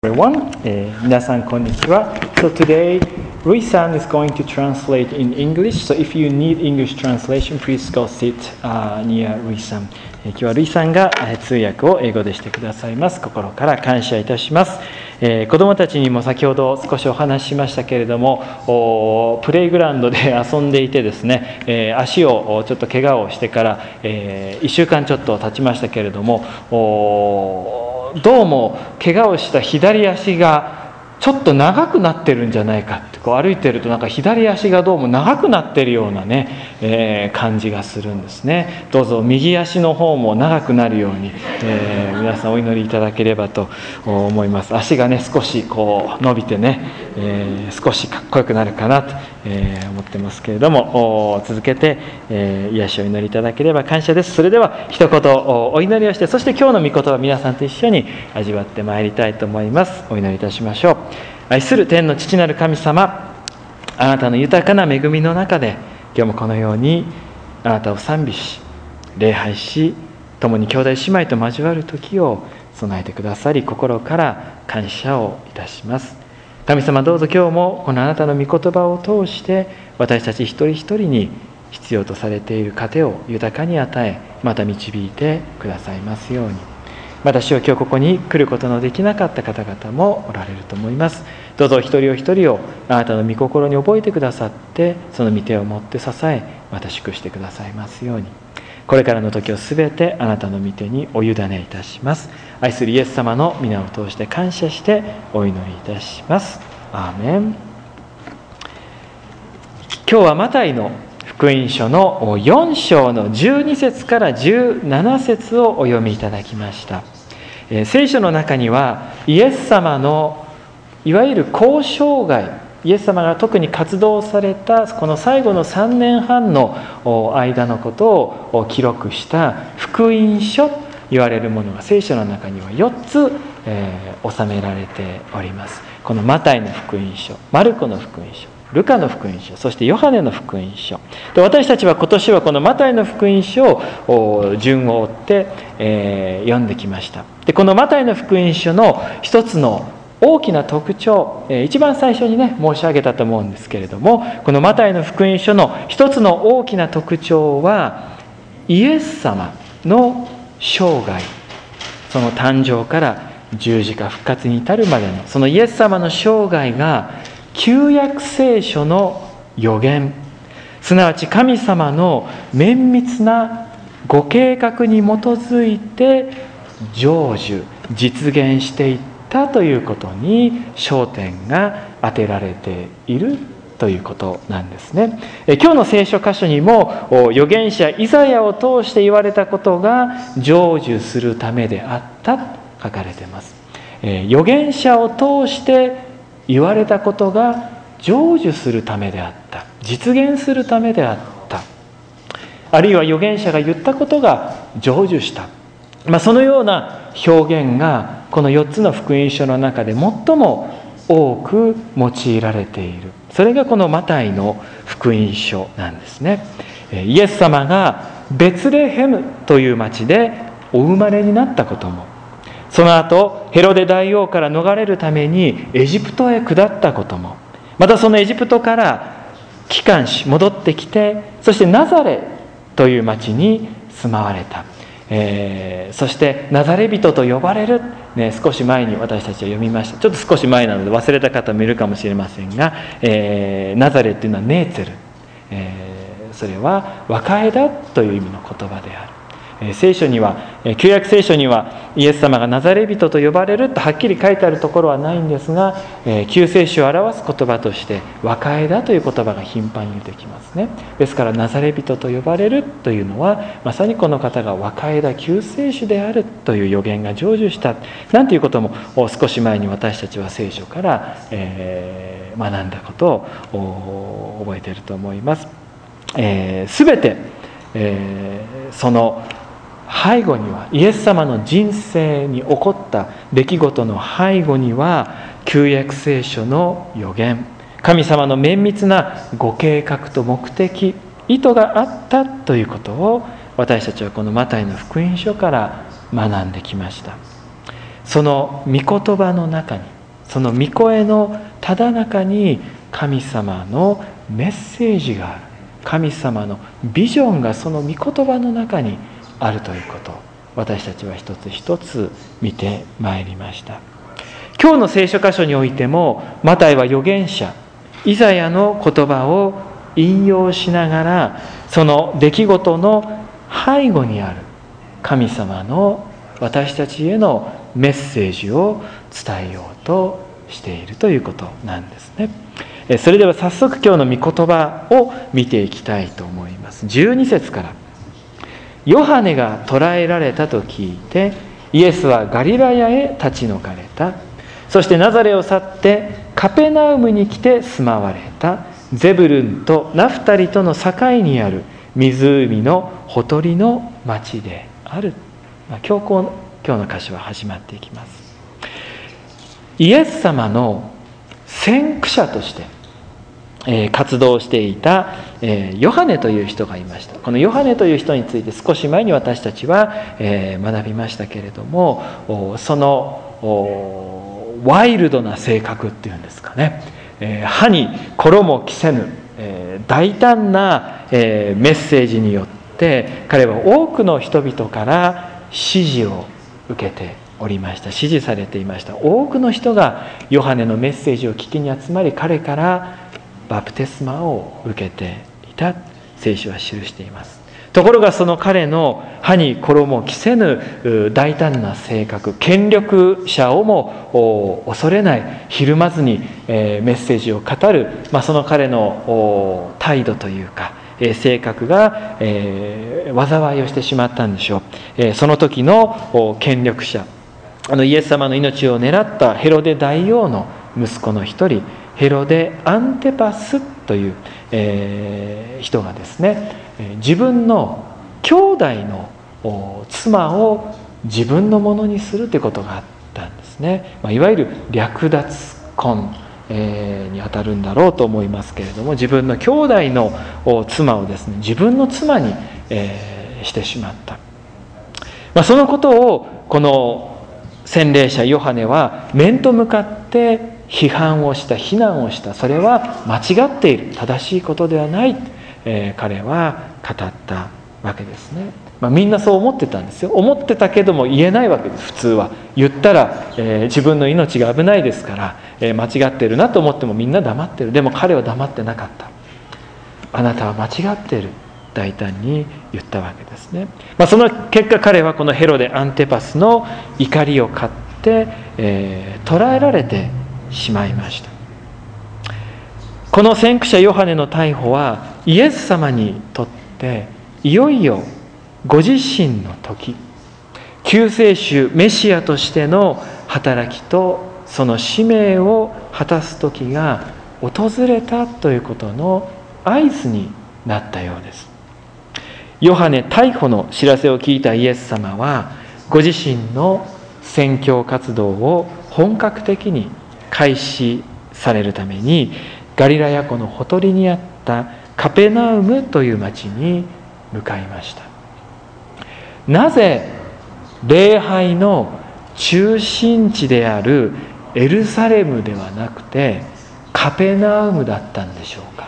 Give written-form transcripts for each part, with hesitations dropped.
Everyone, 皆さんこんにちは。So today, Rui-san is going to translate in English. So if you need English translation, please go sit near Rui-san. 今日はルイさんが通訳を英語でしてくださいます。心から感謝いたします。子どもたちにも先ほど少しお話ししましたけれども、プレイグラウンドで遊んでいてですね、足をちょっと怪我をしてから、1週間ちょっと経ちましたけれども、どうも怪我をした左足がちょっと長くなってるんじゃないかって、こう歩いてるとなんか左足がどうも長くなってるようなね、感じがするんですね。どうぞ右足の方も長くなるように、皆さんお祈りいただければと思います。足がね少しこう伸びてね、少しかっこよくなるかなと思ってますけれども、続けて癒しをお祈りいただければ感謝です。それでは一言お祈りをして、そして今日の御言葉を皆さんと一緒に味わってまいりたいと思います。お祈りいたしましょう。愛する天の父なる神様、あなたの豊かな恵みの中で今日もこのようにあなたを賛美し礼拝し、共に兄弟姉妹と交わる時を備えてくださり、心から感謝をいたします。神様、どうぞ今日もこのあなたの御言葉を通して私たち一人一人に必要とされている糧を豊かに与え、また導いてくださいますように。私は今日ここに来ることのできなかった方々もおられると思います。どうぞ一人お一人をあなたの御心に覚えてくださって、その御手を持って支え、また祝してくださいますように。これからの時をすべてあなたの御手にお委ねいたします。愛するイエス様の皆を通して感謝してお祈りいたします。アーメン。今日はマタイの福音書の4章の12節から17節をお読みいただきました。聖書の中にはイエス様のいわゆる交渉外、イエス様が特に活動されたこの最後の3年半の間のことを記録した福音書と言われるものが聖書の中には4つ、収められております。このマタイの福音書、マルコの福音書、ルカの福音書、そしてヨハネの福音書で、私たちは今年はこのマタイの福音書を順を追って、読んできました。で、このマタイの福音書の一つの大きな特徴、一番最初にね申し上げたと思うんですけれども、このマタイの福音書の一つの大きな特徴はイエス様の生涯、その誕生から十字架復活に至るまでのそのイエス様の生涯が旧約聖書の予言、すなわち神様の綿密なご計画に基づいて成就実現していったということに焦点が当てられているということなんですね。今日の聖書箇所にも預言者イザヤを通して言われたことが成就するためであったと書かれています。預言者を通して言われたことが成就するためであった、実現するためであった、あるいは預言者が言ったことが成就した、そのような表現がこの4つの福音書の中で最も多く用いられている。それがこのマタイの福音書なんですね。イエス様がベツレヘムという町でお生まれになったことも、その後ヘロデ大王から逃れるためにエジプトへ下ったことも、またそのエジプトから帰還し戻ってきて、そしてナザレという町に住まわれた。そしてナザレ人と呼ばれる、少し前に私たちは読みました。ちょっと少し前なので忘れた方もいるかもしれませんが、ナザレというのはネーツェル、それは若枝という意味の言葉である。聖書には、旧約聖書にはイエス様がナザレ人と呼ばれるとはっきり書いてあるところはないんですが、救世主を表す言葉として若枝という言葉が頻繁に出てきますね。ですからナザレ人と呼ばれるというのは、まさにこの方が若枝救世主であるという予言が成就したなんていうことも少し前に私たちは聖書から、学んだことを覚えていると思います。すべて、その背後には、イエス様の人生に起こった出来事の背後には、旧約聖書の予言、神様の綿密なご計画と目的、意図があったということを私たちはこのマタイの福音書から学んできました。 その御言葉の中に、その御声のただ中に神様のメッセージがある。神様のビジョンがその御言葉の中にあるということを私たちは一つ一つ見てまいりました。今日の聖書箇所においてもマタイは預言者イザヤの言葉を引用しながら、その出来事の背後にある神様の私たちへのメッセージを伝えようとしているということなんですね。それでは早速今日の御言葉を見ていきたいと思います。12節から。ヨハネが捕らえられたと聞いて、イエスはガリラヤへ立ち退かれた。そしてナザレを去ってカペナウムに来て住まわれた。ゼブルンとナフタリとの境にある湖のほとりの町である。今日の箇所は始まっていきます。イエス様の先駆者として活動していたヨハネという人がいました。このヨハネという人について少し前に私たちは学びましたけれども、そのワイルドな性格っていうんですかね、歯に衣着せぬ大胆なメッセージによって彼は多くの人々から支持を受けておりました。支持されていました。多くの人がヨハネのメッセージを聞きに集まり、彼からバプテスマを受けていた聖書は記しています。ところがその彼の歯に衣着せぬ大胆な性格、権力者をも恐れない、ひるまずにメッセージを語る、その彼の態度というか性格が災いをしてしまったんでしょう。その時の権力者、イエス様の命を狙ったヘロデ大王の息子の一人、ヘロデ・アンテパスという、人がですね、自分の兄弟の妻を自分のものにするということがあったんですね。いわゆる略奪婚にあたるんだろうと思いますけれども、自分の兄弟の妻をですね、自分の妻にしてしまった。そのことをこの洗礼者ヨハネは面と向かって批判をした、非難をした。それは間違っている、正しいことではない、彼は語ったわけですね。みんなそう思ってたんですよ。思ってたけども言えないわけです。普通は言ったら、自分の命が危ないですから、間違ってるなと思ってもみんな黙ってる。でも彼は黙ってなかった。あなたは間違っている、大胆に言ったわけですね。その結果彼はこのヘロデ・アンテパスの怒りを買って、捕らえられてしまいました。この先駆者ヨハネの逮捕はイエス様にとっていよいよご自身の時、救世主メシアとしての働きとその使命を果たす時が訪れたということの合図になったようです。ヨハネ逮捕の知らせを聞いたイエス様はご自身の宣教活動を本格的に開始されるためにガリラヤ湖のほとりにあったカペナウムという町に向かいました。なぜ礼拝の中心地であるエルサレムではなくてカペナウムだったんでしょうか。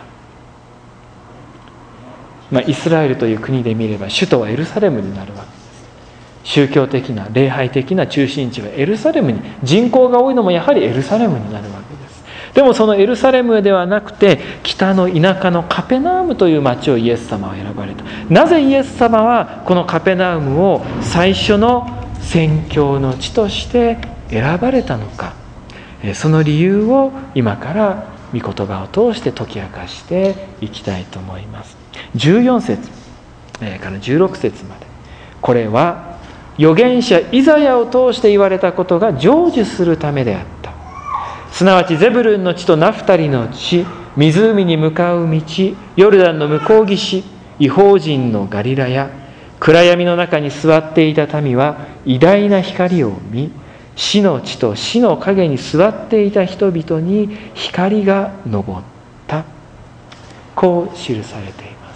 イスラエルという国で見れば首都はエルサレムになるわけです。宗教的な礼拝的な中心地はエルサレムに、人口が多いのもやはりエルサレムになるわけです。でもそのエルサレムではなくて北の田舎のカペナウムという町をイエス様は選ばれた。なぜイエス様はこのカペナウムを最初の宣教の地として選ばれたのか、その理由を今から御言葉を通して解き明かしていきたいと思います。14節から16節まで、これは預言者イザヤを通して言われたことが成就するためであった。すなわちゼブルンの地とナフタリの地、湖に向かう道、ヨルダンの向こう岸、異邦人のガリラヤ、暗闇の中に座っていた民は偉大な光を見、死の地と死の影に座っていた人々に光が昇った。こう記されています。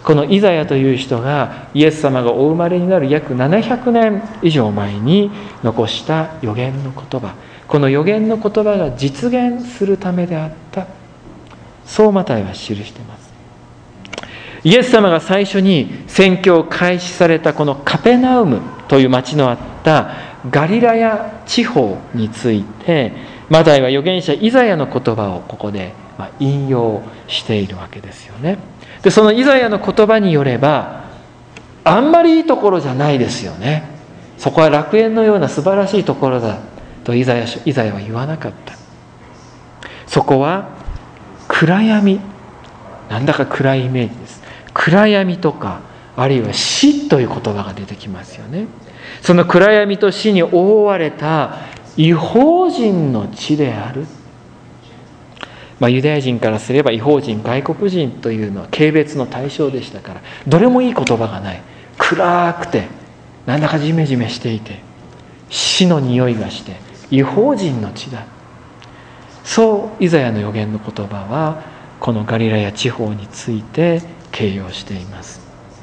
このイザヤという人がイエス様がお生まれになる約700年以上前に残した預言の言葉、この預言の言葉が実現するためであった、そうマタイは記しています。イエス様が最初に宣教を開始されたこのカペナウムという町のあったガリラヤ地方について、マタイは預言者イザヤの言葉をここで引用しているわけですよね。でそのイザヤの言葉によれば、あんまりいいところじゃないですよね。そこは楽園のような素晴らしいところだとイザヤは言わなかった。そこは暗闇、なんだか暗いイメージです。暗闇とか、あるいは死という言葉が出てきますよね。その暗闇と死に覆われた異邦人の地である。ユダヤ人からすれば異邦人、外国人というのは軽蔑の対象でしたから、どれもいい言葉がない。暗くて、なんだかジメジメしていて、死の匂いがして異邦人の地だ。そうイザヤの預言の言葉はこのガリラヤ地方について形容しています。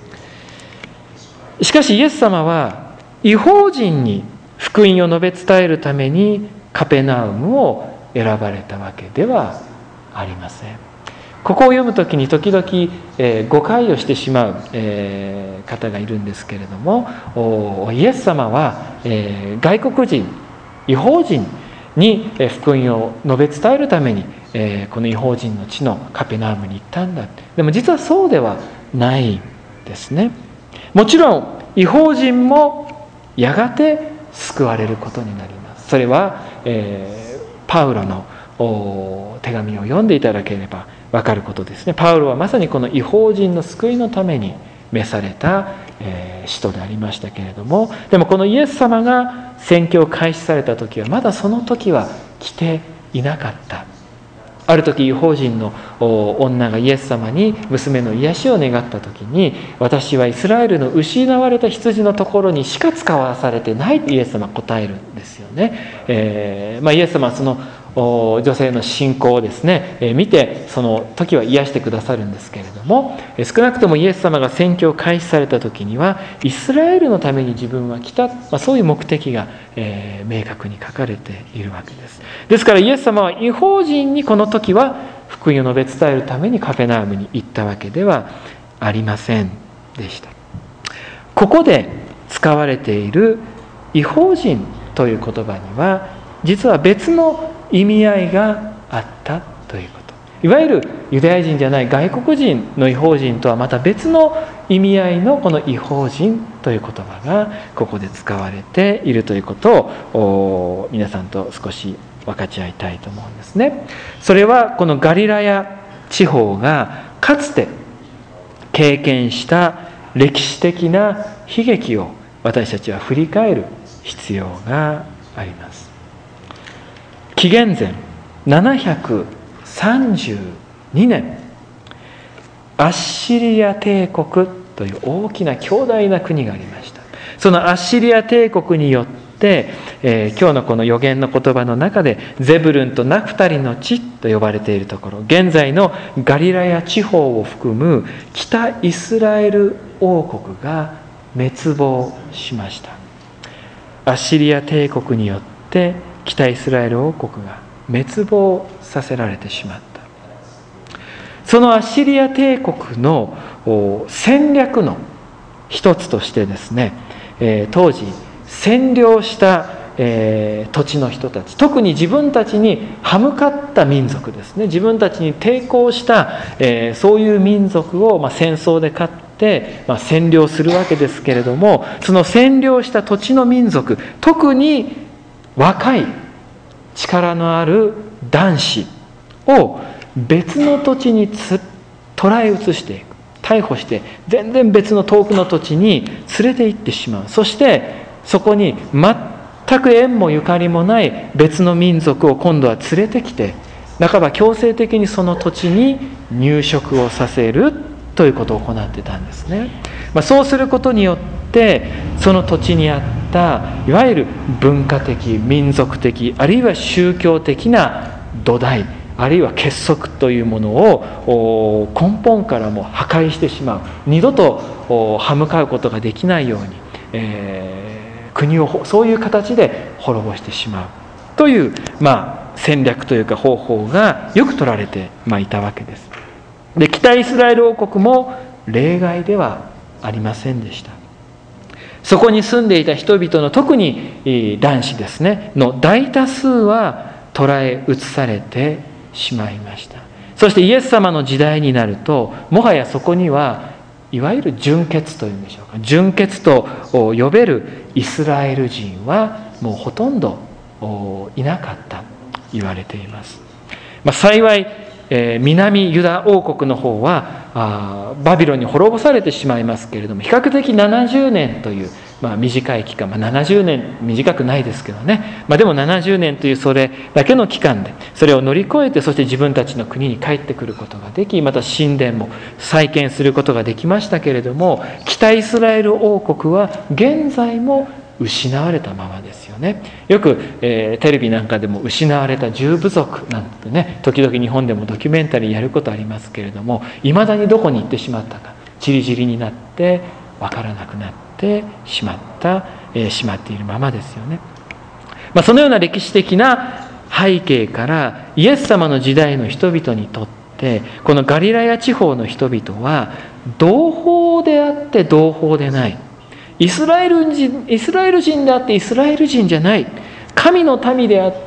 しかしイエス様は異邦人に福音を述べ伝えるためにカペナウムを選ばれたわけではありません。ここを読むときに時々、誤解をしてしまう、方がいるんですけれども、イエス様は、外国人、異邦人に福音を述べ伝えるために、この異邦人の地のカペナウムに行ったんだ。でも実はそうではないんですね。もちろん異邦人もやがて救われることになります。それは、パウロの手紙を読んでいただければ分かることですね。パウロはまさにこの異邦人の救いのために召された、使徒でありましたけれども、でもこのイエス様が宣教を開始された時はまだその時は来ていなかった。ある時異邦人の女がイエス様に娘の癒しを願った時に、私はイスラエルの失われた羊のところにしか使わされてないとイエス様は答えるんですよね。イエス様はその女性の信仰をですね、見てその時は癒してくださるんですけれども、少なくともイエス様が宣教を開始された時にはイスラエルのために自分は来た、そういう目的が、明確に書かれているわけです。ですからイエス様は異邦人にこの時は福音を述べ伝えるためにカペナウムに行ったわけではありませんでした。ここで使われている異邦人という言葉には実は別の意味合いがあったということ。いわゆるユダヤ人じゃない外国人の異邦人とはまた別の意味合いのこの異邦人という言葉がここで使われているということを皆さんと少し分かち合いたいと思うんですね。それはこのガリラヤ地方がかつて経験した歴史的な悲劇を私たちは振り返る必要があります。紀元前732年、アッシリア帝国という大きな強大な国がありました。そのアッシリア帝国によって、今日のこの預言の言葉の中でゼブルンとナフタリの地と呼ばれているところ、現在のガリラヤ地方を含む北イスラエル王国が滅亡しました。アッシリア帝国によって北イスラエル王国が滅亡させられてしまった。そのアッシリア帝国の戦略の一つとしてですね、当時占領した、土地の人たち、特に自分たちに歯向かった民族ですね、自分たちに抵抗した、そういう民族を、戦争で勝って、占領するわけですけれども、その占領した土地の民族、特に若い力のある男子を別の土地に捕らえ移していく、逮捕して全然別の遠くの土地に連れて行ってしまう。そしてそこに全く縁もゆかりもない別の民族を今度は連れてきて、半ば強制的にその土地に入植をさせるということを行ってたんですね。そうすることによってその土地にあったいわゆる文化的、民族的、あるいは宗教的な土台、 あるいは結束というものを根本からも破壊してしまう、二度と歯向かうことができないように、国をそういう形で滅ぼしてしまうという、戦略というか方法がよく取られていたわけです。で、北イスラエル王国も例外ではありませんでした。そこに住んでいた人々の、特に男子ですねの大多数は捕らえ移されてしまいました。そしてイエス様の時代になると、もはやそこにはいわゆる純血というんでしょうか、純血と呼べるイスラエル人はもうほとんどいなかったと言われています。幸い南ユダ王国の方はバビロンに滅ぼされてしまいますけれども、比較的70年という短い期間、70年短くないですけどね、でも70年というそれだけの期間でそれを乗り越えて、そして自分たちの国に帰ってくることができ、また神殿も再建することができましたけれども、北イスラエル王国は現在も失われたままですよね。よく、テレビなんかでも失われた10部族なんてね、時々日本でもドキュメンタリーやることありますけれども、いまだにどこに行ってしまったか、ちりぢりになって分からなくなってしまっているままですよね。そのような歴史的な背景から、イエス様の時代の人々にとって、このガリラヤ地方の人々は同胞であって同胞でない、イスラエル人であってイスラエル人じゃない、神の民であって、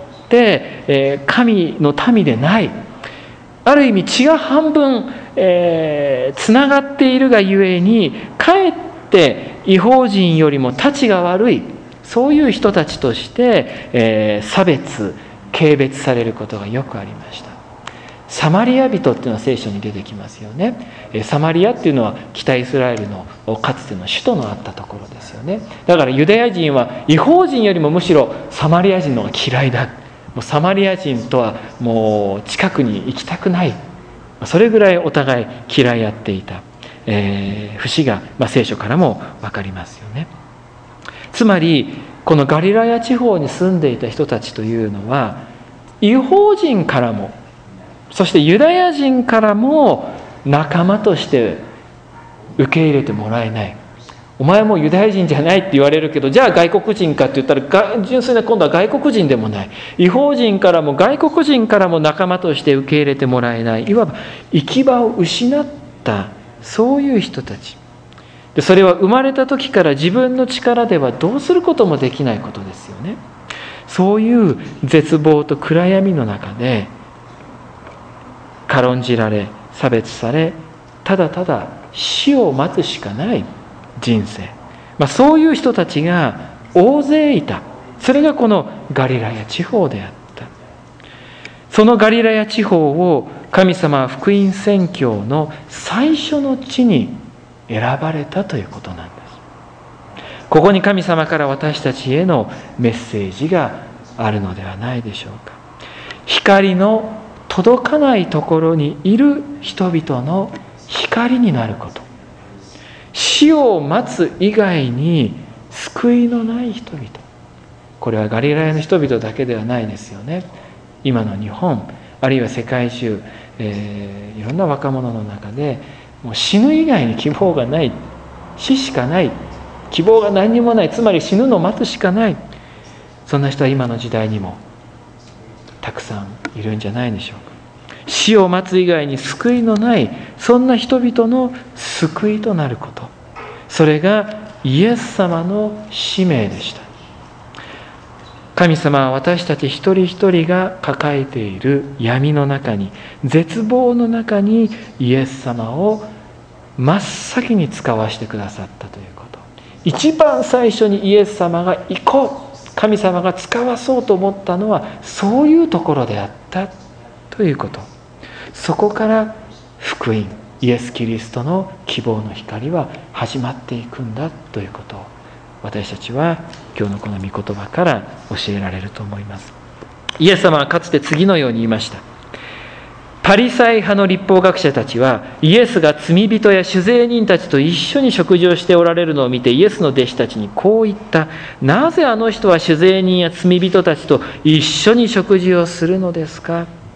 神の民でない、ある意味血が半分つながっているがゆえに、かえって異邦人よりもたちが悪い、そういう人たちとして、差別軽蔑されることがよくありました。サマリア人っていうのは聖書に出てきますよね。サマリアっていうのは北イスラエルのかつての首都のあったところですよね。だからユダヤ人は異邦人よりもむしろサマリア人の方が嫌いだ、もうサマリア人とはもう近くに行きたくない、それぐらいお互い嫌い合っていた、節が、聖書からも分かりますよね。つまりこのガリラヤ地方に住んでいた人たちというのは、異邦人からも、そしてユダヤ人からも仲間として受け入れてもらえない。お前もユダヤ人じゃないって言われるけど、じゃあ外国人かって言ったら、純粋な今度は外国人でもない、異邦人からも外国人からも仲間として受け入れてもらえない、いわば行き場を失った、そういう人たちで、それは生まれた時から自分の力ではどうすることもできないことですよね。そういう絶望と暗闇の中で軽んじられ、差別され、ただただ死を待つしかない人生、そういう人たちが大勢いた。それがこのガリラヤ地方であった。そのガリラヤ地方を神様は福音宣教の最初の地に選ばれたということなんです。ここに神様から私たちへのメッセージがあるのではないでしょうか。光の届かないところにいる人々の光になること、死を待つ以外に救いのない人々、これはガリラヤの人々だけではないですよね。今の日本、あるいは世界中、いろんな若者の中でもう死ぬ以外に希望がない、死しかない、希望が何にもない、つまり死ぬのを待つしかない、そんな人は今の時代にもたくさんいるんじゃないでしょうか。死を待つ以外に救いのない、そんな人々の救いとなること、それがイエス様の使命でした。神様は私たち一人一人が抱えている闇の中に、絶望の中にイエス様を真っ先に使わせてくださったということ、一番最初にイエス様が行こう、神様が使わそうと思ったのはそういうところであったということ、そこから福音、イエス・キリストの希望の光は始まっていくんだということを、私たちは今日のこの御言葉から教えられると思います。イエス様はかつて次のように言いました。パリサイ派の律法学者たちはイエスが罪人や酒税人たちと一緒に食事をしておられるのを見て、イエスの弟子たちにこう言った。なぜあの人は酒税人や罪人たちと一緒に食事をするのですか。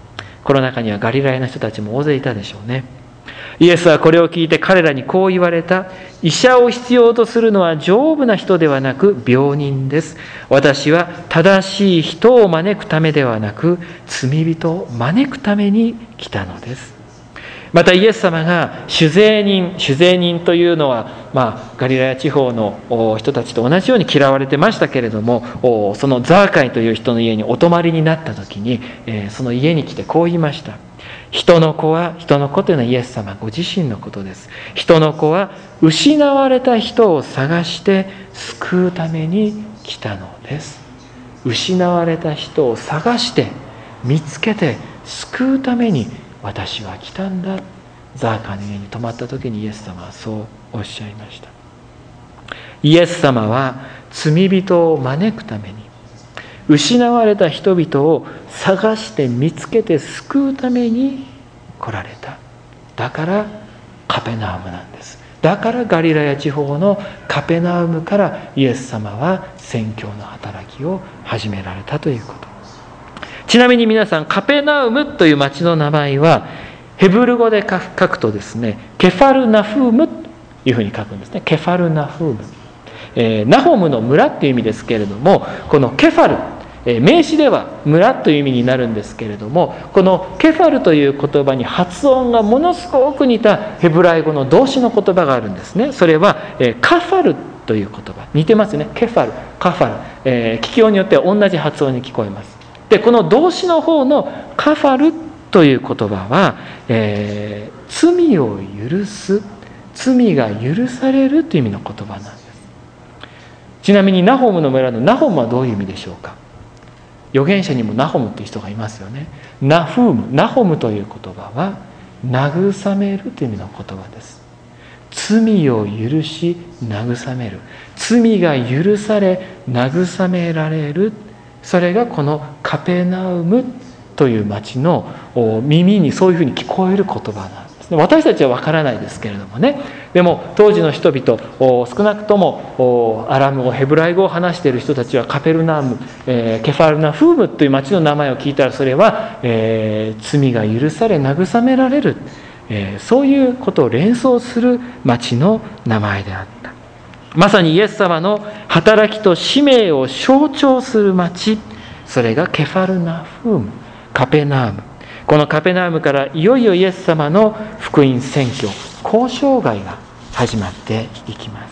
この中にはガリラヤの人たちも大勢いたでしょうね。イエスはこれを聞いて彼らにこう言われた。医者を必要とするのは丈夫な人ではなく病人です。私は正しい人を招くためではなく罪人を招くために来たのです。またイエス様が酒税人というのは、ガリラヤ地方の人たちと同じように嫌われてましたけれども、そのザーカイという人の家にお泊まりになった時に、その家に来てこう言いました。人の子というのはイエス様ご自身のことです。人の子は失われた人を探して救うために来たのです。失われた人を探して見つけて救うために私は来たんだ。ザーカイの家に泊まった時にイエス様はそうおっしゃいました。イエス様は罪人を招くために、失われた人々を探して見つけて救うために来られた。だからカペナウムなんです。だからガリラヤ地方のカペナウムからイエス様は宣教の働きを始められたということ。ちなみに皆さん、カペナウムという町の名前はヘブル語で書くとですね、ケファルナフームというふうに書くんですね。ケファルナフーム、ナホムの村っていう意味ですけれども、このケファル、名詞では村という意味になるんですけれども、このケファルという言葉に発音がものすごく似たヘブライ語の動詞の言葉があるんですね。それはカファルという言葉、似てますね。ケファル、カファル、聞きようによっては同じ発音に聞こえます。で、この動詞の方のカファルという言葉は、罪を許す、罪が許されるという意味の言葉なんです。ちなみにナホムの村のナホムはどういう意味でしょうか。預言者にもナホムという人がいますよね。ナホムという言葉は慰めるという意味の言葉です。罪を許し慰める、罪が許され慰められる、それがこのカペナウムという町の耳にそういうふうに聞こえる言葉なんですね。私たちは分からないですけれどもね。でも当時の人々、少なくともアラム語、ヘブライ語を話している人たちはカペルナウム、ケファルナフームという町の名前を聞いたら、それは、罪が許され慰められる、そういうことを連想する町の名前であった。まさにイエス様の働きと使命を象徴する町、それがケファルナフーム、カペナウム。このカペナウムからいよいよイエス様の福音宣教、交渉外が始まっていきます。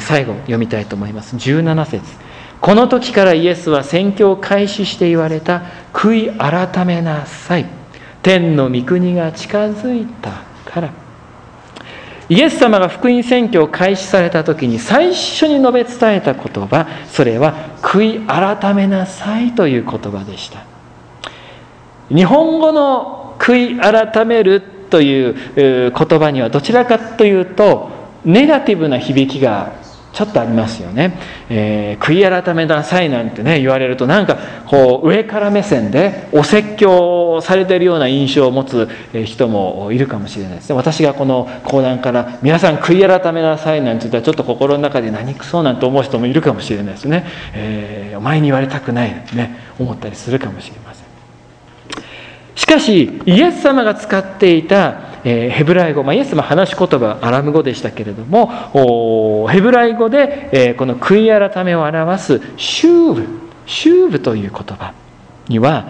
最後読みたいと思います。17節。この時からイエスは宣教を開始して言われた。悔い改めなさい。天の御国が近づいたから。イエス様が福音宣教を開始された時に最初に述べ伝えた言葉、それは悔い改めなさいという言葉でした。日本語の悔い改めるという言葉にはどちらかというとネガティブな響きがちょっとありますよね。悔い改めなさいなんてね言われると、なんかこう上から目線でお説教されているような印象を持つ人もいるかもしれないですね。私がこの講談から皆さん悔い改めなさいなんて言ったら、ちょっと心の中で何くそなんて思う人もいるかもしれないですね。お前に言われたくないなんてね思ったりするかもしれません。しかしイエス様が使っていたヘブライ語、イエス様話し言葉アラム語でしたけれども、ヘブライ語でこの悔い改めを表すシューブという言葉には、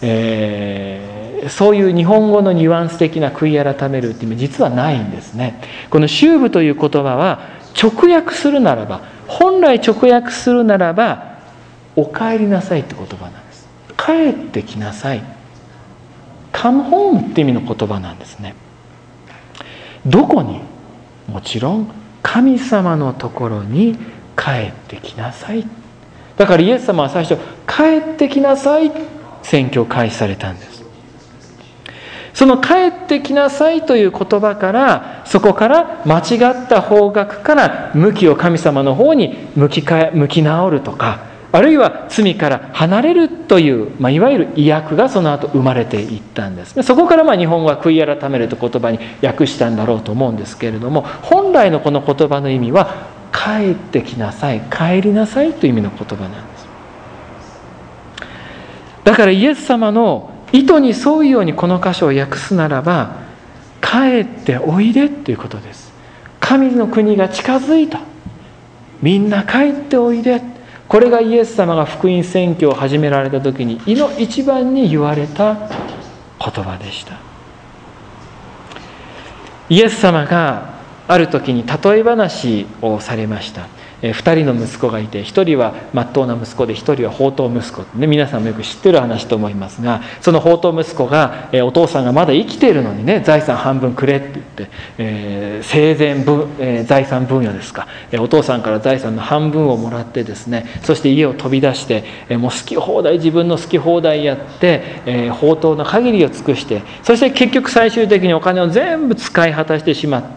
そういう日本語のニュアンス的な悔い改めるっていうのは実はないんですね。このシューブという言葉は直訳するならば、本来直訳するならばお帰りなさいって言葉なんです。帰ってきなさい、カムホームって意味の言葉なんですね。どこに？もちろん神様のところに帰ってきなさい。だからイエス様は最初帰ってきなさい宣教を開始されたんです。その帰ってきなさいという言葉から、そこから間違った方角から向きを神様の方に向き直るとか、あるいは罪から離れるという、いわゆる意訳がその後生まれていったんですね。そこから日本語は悔い改めるという言葉に訳したんだろうと思うんですけれども、本来のこの言葉の意味は帰ってきなさい、帰りなさいという意味の言葉なんです。だからイエス様の意図に沿うようにこの箇所を訳すならば、帰っておいでということです。神の国が近づいた、みんな帰っておいで、これがイエス様が福音宣教を始められた時に一番に言われた言葉でした。イエス様がある時に例え話をされました。2人の息子がいて、1人は真っ当な息子で、1人は放蕩息子、皆さんもよく知ってる話と思いますが、その放蕩息子がお父さんがまだ生きているのにね、財産半分くれって言って、生前財産分与ですか、お父さんから財産の半分をもらってですね、そして家を飛び出して、もう好き放題、自分の好き放題やって、放蕩の限りを尽くして、そして結局最終的にお金を全部使い果たしてしまって、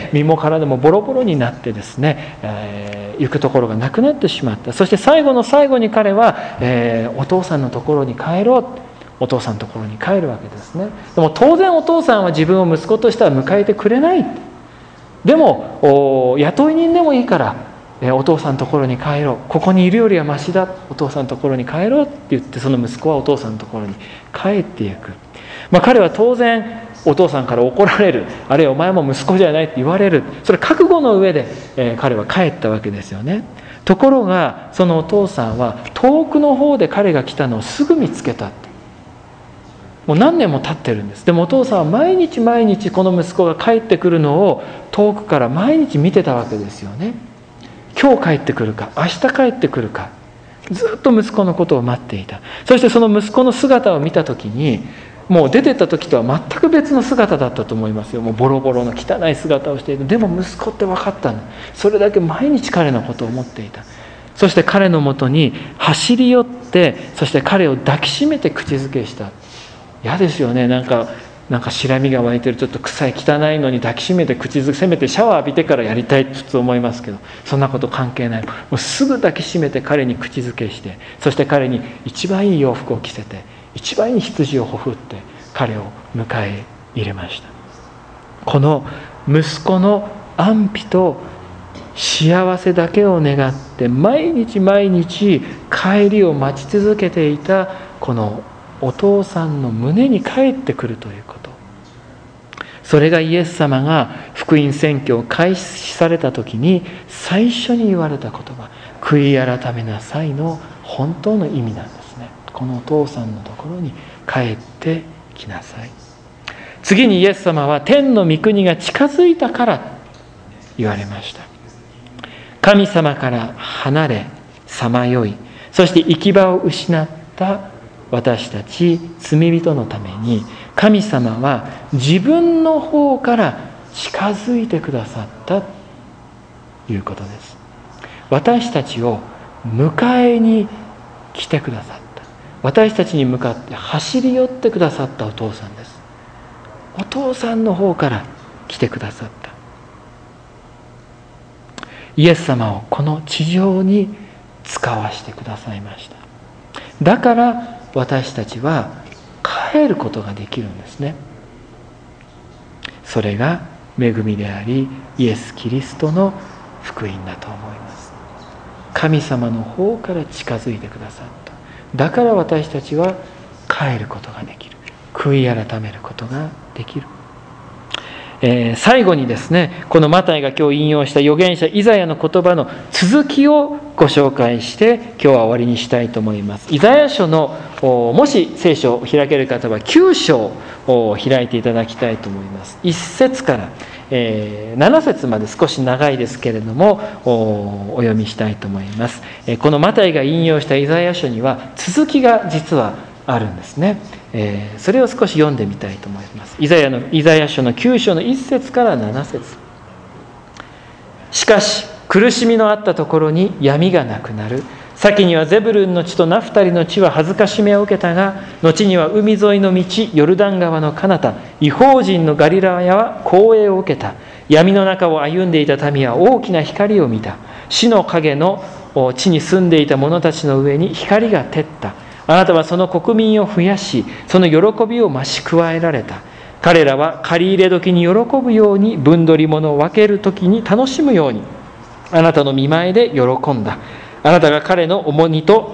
身も体もボロボロになってですね、行くところがなくなってしまった。そして最後の最後に彼は、お父さんのところに帰ろう、お父さんのところに帰るわけですね。でも当然お父さんは自分を息子としては迎えてくれない。でも雇い人でもいいから、お父さんのところに帰ろう、ここにいるよりはマシだ、お父さんのところに帰ろうって言って、その息子はお父さんのところに帰っていく。彼は当然お父さんから怒られる、あるいはお前も息子じゃないって言われる、それ覚悟の上で、彼は帰ったわけですよね。ところがそのお父さんは遠くの方で彼が来たのをすぐ見つけた。もう何年も経ってるんです。でもお父さんは毎日毎日この息子が帰ってくるのを遠くから毎日見てたわけですよね。今日帰ってくるか、明日帰ってくるか、ずっと息子のことを待っていた。そしてその息子の姿を見た時に、もう出てった時とは全く別の姿だったと思いますよ。もうボロボロの汚い姿をしている。でも息子って分かったんだ。それだけ毎日彼のことを思っていた。そして彼のもとに走り寄って、そして彼を抱きしめて口づけした。嫌ですよね。なんかしらみが湧いてる、ちょっと臭い汚いのに抱きしめて口づけ、せめてシャワー浴びてからやりたいって普通思いますけど、そんなこと関係ない。もうすぐ抱きしめて彼に口づけして、そして彼に一番いい洋服を着せて、一番いい羊をほふって彼を迎え入れました。この息子の安否と幸せだけを願って毎日毎日帰りを待ち続けていたこのお父さんの胸に帰ってくるということ、それがイエス様が福音宣教を開始された時に最初に言われた言葉、悔い改めなさいの本当の意味なんですね。このお父さんのところに帰ってきなさい。次にイエス様は天の御国が近づいたから言われました。神様から離れさまよい、そして行き場を失った私たち罪人のために、神様は自分の方から近づいてくださったということです。私たちを迎えに来てくださった、私たちに向かって走り寄ってくださったお父さんです。お父さんの方から来てくださった。イエス様をこの地上に使わしてくださいました。だから私たちは帰ることができるんですね。それが恵みであり、イエス・キリストの福音だと思います。神様の方から近づいてくださった。だから私たちは帰ることができる。悔い改めることができる。最後にですね、このマタイが今日引用した預言者イザヤの言葉の続きをご紹介して今日は終わりにしたいと思います。イザヤ書のもし聖書を開ける方は9章を開いていただきたいと思います。1節から7節まで少し長いですけれどもお読みしたいと思います。このマタイが引用したイザヤ書には続きが実はあるんですね。それを少し読んでみたいと思います。イザヤ書の9章の1節から7節。しかし苦しみのあったところに闇がなくなる。先にはゼブルンの地とナフタリの地は恥ずかしめを受けたが、後には海沿いの道、ヨルダン川の彼方、異邦人のガリラヤは光栄を受けた。闇の中を歩んでいた民は大きな光を見た。死の影の地に住んでいた者たちの上に光が照った。あなたはその国民を増やし、その喜びを増し加えられた。彼らは借り入れ時に喜ぶように、分取り物を分ける時に楽しむように、あなたの見前で喜んだ。あなたが彼の重荷と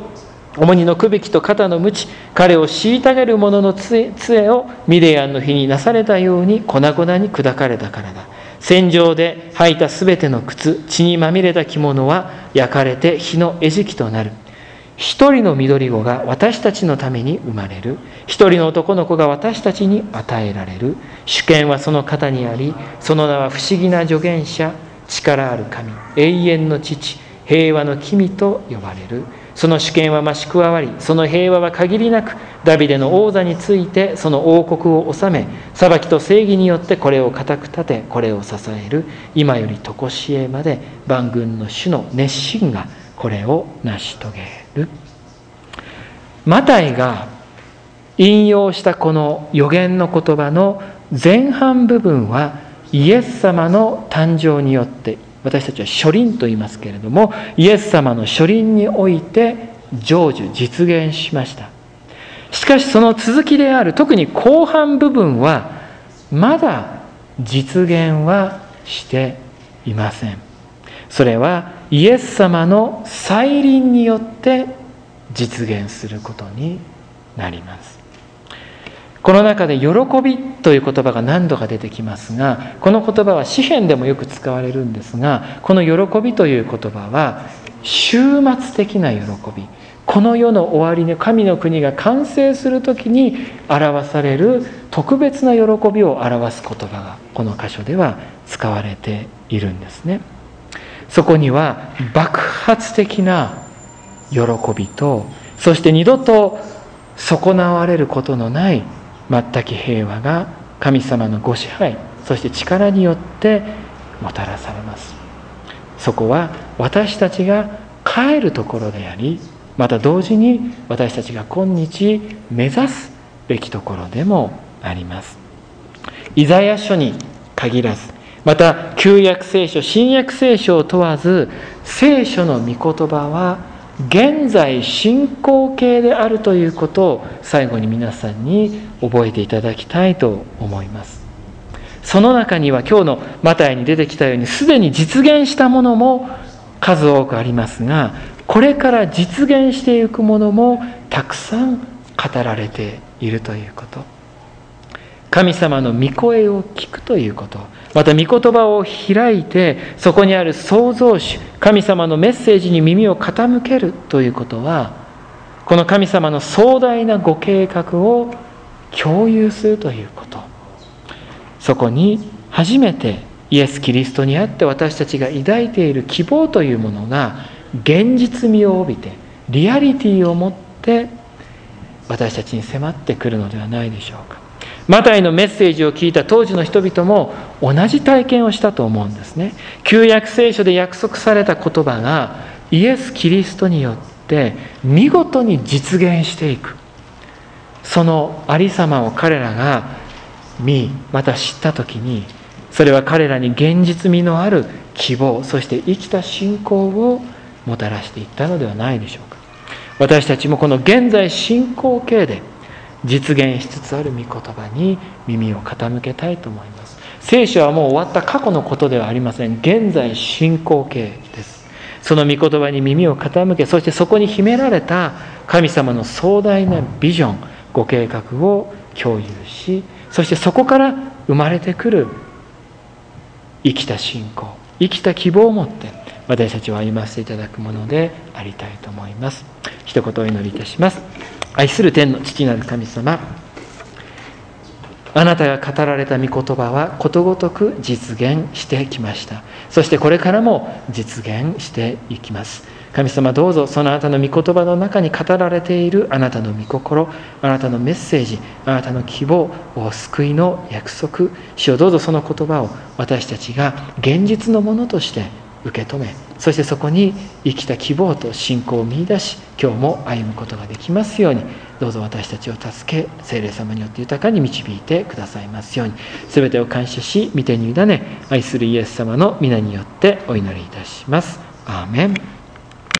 重荷のくびきと肩の鞭、彼を虐げる者の杖をミディアンの日になされたように粉々に砕かれたからだ。戦場で履いたすべての靴、血にまみれた着物は焼かれて火の餌食となる。一人の緑子が私たちのために生まれる。一人の男の子が私たちに与えられる。主権はその肩にあり、その名は不思議な助言者、力ある神、永遠の父、平和の君と呼ばれる。その主権は増し加わり、その平和は限りなく、ダビデの王座についてその王国を治め、裁きと正義によってこれを固く立て、これを支える。今より常しえまで万軍の主の熱心がこれを成し遂げる。マタイが引用したこの預言の言葉の前半部分は、イエス様の誕生によって、私たちは初臨と言いますけれども、イエス様の初臨において成就実現しました。しかしその続きである特に後半部分はまだ実現はしていません。それはイエス様の再臨によって実現することになります。この中で喜びという言葉が何度か出てきますが、この言葉は詩編でもよく使われるんですが、この喜びという言葉は終末的な喜び、この世の終わりに神の国が完成するときに表される特別な喜びを表す言葉がこの箇所では使われているんですね。そこには爆発的な喜びと、そして二度と損なわれることのない全く平和が神様のご支配、そして力によってもたらされます。そこは私たちが帰るところであり、また同時に私たちが今日目指すべきところでもあります。イザヤ書に限らず、また旧約聖書、新約聖書を問わず、聖書の御言葉は現在進行形であるということを最後に皆さんに覚えていただきたいと思います。その中には今日のマタイに出てきたようにすでに実現したものも数多くありますが、これから実現していくものもたくさん語られているということ、神様の御声を聞くということ、また御言葉を開いてそこにある創造主神様のメッセージに耳を傾けるということは、この神様の壮大なご計画を共有するということ、そこに初めてイエス・キリストにあって私たちが抱いている希望というものが現実味を帯びてリアリティを持って私たちに迫ってくるのではないでしょうか。マタイのメッセージを聞いた当時の人々も同じ体験をしたと思うんですね。旧約聖書で約束された言葉がイエス・キリストによって見事に実現していく、そのありさまを彼らがまた知ったときに、それは彼らに現実味のある希望、そして生きた信仰をもたらしていったのではないでしょうか。私たちもこの現在進行形で実現しつつある御言葉に耳を傾けたいと思います。聖書はもう終わった過去のことではありません。現在進行形です。その御言葉に耳を傾け、そしてそこに秘められた神様の壮大なビジョン、ご計画を共有し、そしてそこから生まれてくる生きた信仰、生きた希望を持って私たちを歩ませていただくものでありたいと思います。一言お祈りいたします。愛する天の父なる神様、あなたが語られた御言葉はことごとく実現してきました。そしてこれからも実現していきます。神様、どうぞそのあなたの御言葉の中に語られているあなたの御心、あなたのメッセージ、あなたの希望、救いの約束、主よ、どうぞその言葉を私たちが現実のものとして受け止め、そしてそこに生きた希望と信仰を見出し、今日も歩むことができますように、どうぞ私たちを助け、聖霊様によって豊かに導いてくださいますように、すべてを感謝し、御手に委ね、愛するイエス様の皆によってお祈りいたします。アーメン。